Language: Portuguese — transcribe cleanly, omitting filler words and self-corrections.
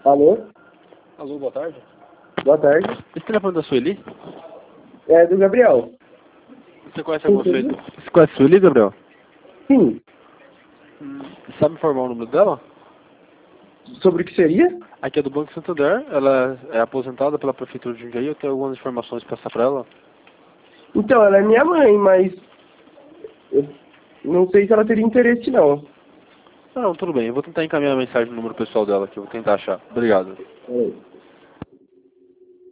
Alô? Alô, boa tarde. Boa tarde. Esse telefone da Sueli? É do Gabriel. Você conhece alguma Sueli? Você conhece a Sueli, Gabriel? Sim. Sabe informar o número dela? Sobre o que seria? Aqui é do Banco Santander, ela é aposentada pela Prefeitura de Jundiaí, eu tenho algumas informações para passar para ela. Então, ela é minha mãe, mas eu não sei se ela teria interesse, não. Não, tudo bem, eu vou tentar encaminhar a mensagem no número pessoal dela aqui, eu vou tentar achar. Obrigado. Peraí.